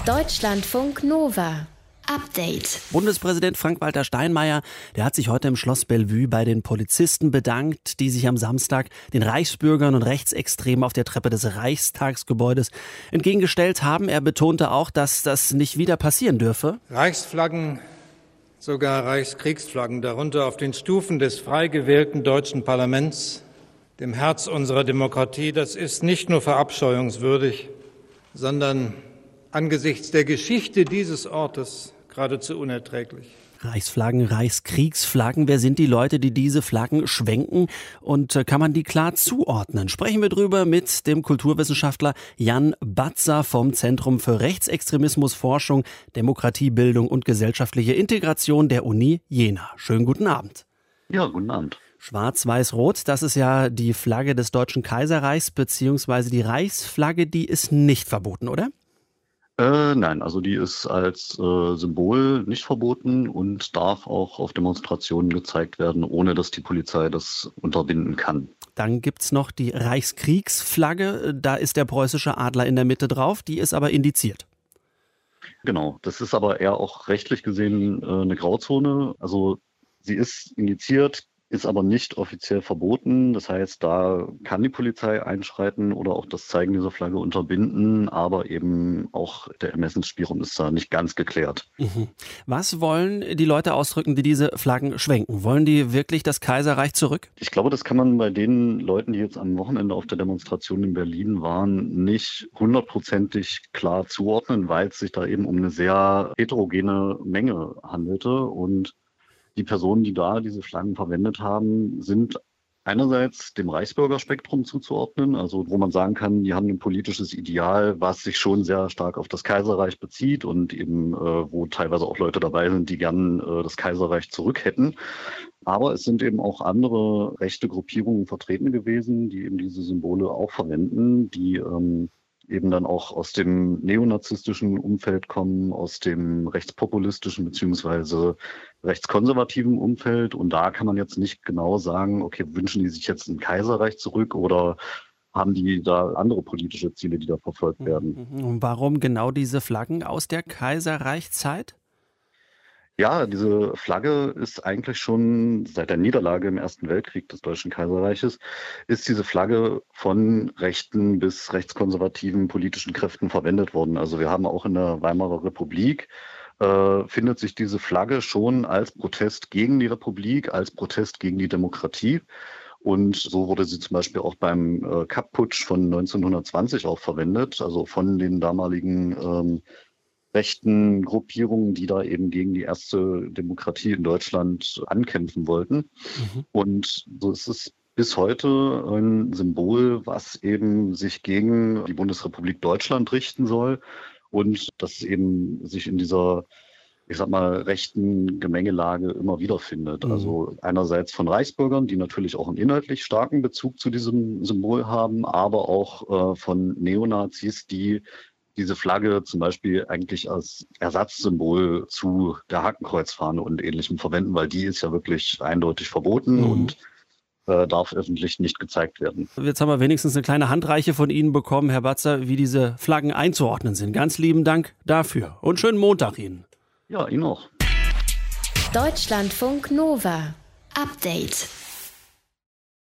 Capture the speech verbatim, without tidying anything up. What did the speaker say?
Deutschlandfunk Nova. Update. Bundespräsident Frank-Walter Steinmeier, der hat sich heute im Schloss Bellevue bei den Polizisten bedankt, die sich am Samstag den Reichsbürgern und Rechtsextremen auf der Treppe des Reichstagsgebäudes entgegengestellt haben. Er betonte auch, dass das nicht wieder passieren dürfe. Reichsflaggen, sogar Reichskriegsflaggen, darunter auf den Stufen des frei gewählten deutschen Parlaments, dem Herz unserer Demokratie, das ist nicht nur verabscheuungswürdig, sondern angesichts der Geschichte dieses Ortes geradezu unerträglich. Reichsflaggen, Reichskriegsflaggen, wer sind die Leute, die diese Flaggen schwenken und kann man die klar zuordnen? Sprechen wir drüber mit dem Kulturwissenschaftler Jan Batzer vom Zentrum für Rechtsextremismusforschung, Demokratiebildung und gesellschaftliche Integration der Uni Jena. Schönen guten Abend. Ja, guten Abend. Schwarz-Weiß-Rot, das ist ja die Flagge des Deutschen Kaiserreichs, beziehungsweise die Reichsflagge, die ist nicht verboten, oder? Äh, nein, also die ist als äh, Symbol nicht verboten und darf auch auf Demonstrationen gezeigt werden, ohne dass die Polizei das unterbinden kann. Dann gibt's noch die Reichskriegsflagge, da ist der preußische Adler in der Mitte drauf, die ist aber indiziert. Genau, das ist aber eher auch rechtlich gesehen äh, eine Grauzone. Also sie ist indiziert, ist aber nicht offiziell verboten. Das heißt, da kann die Polizei einschreiten oder auch das Zeigen dieser Flagge unterbinden, aber eben auch der Ermessensspielraum ist da nicht ganz geklärt. Mhm. Was wollen die Leute ausdrücken, die diese Flaggen schwenken? Wollen die wirklich das Kaiserreich zurück? Ich glaube, das kann man bei den Leuten, die jetzt am Wochenende auf der Demonstration in Berlin waren, nicht hundertprozentig klar zuordnen, weil es sich da eben um eine sehr heterogene Menge handelte. Und die Personen, die da diese Flaggen verwendet haben, sind einerseits dem Reichsbürgerspektrum zuzuordnen, also wo man sagen kann, die haben ein politisches Ideal, was sich schon sehr stark auf das Kaiserreich bezieht und eben äh, wo teilweise auch Leute dabei sind, die gern äh, das Kaiserreich zurück hätten. Aber es sind eben auch andere rechte Gruppierungen vertreten gewesen, die eben diese Symbole auch verwenden, die ähm, eben dann auch aus dem neonazistischen Umfeld kommen, aus dem rechtspopulistischen beziehungsweise rechtskonservativen Umfeld. Und da kann man jetzt nicht genau sagen, okay, wünschen die sich jetzt ein Kaiserreich zurück oder haben die da andere politische Ziele, die da verfolgt werden? Und warum genau diese Flaggen aus der Kaiserreichszeit? Ja, diese Flagge ist eigentlich schon seit der Niederlage im Ersten Weltkrieg des Deutschen Kaiserreiches, ist diese Flagge von rechten bis rechtskonservativen politischen Kräften verwendet worden. Also wir haben auch in der Weimarer Republik, äh, findet sich diese Flagge schon als Protest gegen die Republik, als Protest gegen die Demokratie. Und so wurde sie zum Beispiel auch beim äh, Kapp-Putsch von neunzehnhundertzwanzig auch verwendet, also von den damaligen ähm, rechten Gruppierungen, die da eben gegen die erste Demokratie in Deutschland ankämpfen wollten. Mhm. Und so ist es bis heute ein Symbol, was eben sich gegen die Bundesrepublik Deutschland richten soll und das eben sich in dieser, ich sag mal, rechten Gemengelage immer wieder findet. Mhm. Also einerseits von Reichsbürgern, die natürlich auch einen inhaltlich starken Bezug zu diesem Symbol haben, aber auch äh, von Neonazis, die diese Flagge zum Beispiel eigentlich als Ersatzsymbol zu der Hakenkreuzfahne und Ähnlichem verwenden, weil die ist ja wirklich eindeutig verboten mhm. und äh, darf öffentlich nicht gezeigt werden. Jetzt haben wir wenigstens eine kleine Handreiche von Ihnen bekommen, Herr Batzer, wie diese Flaggen einzuordnen sind. Ganz lieben Dank dafür und schönen Montag Ihnen. Ja, Ihnen auch. Deutschlandfunk Nova. Update.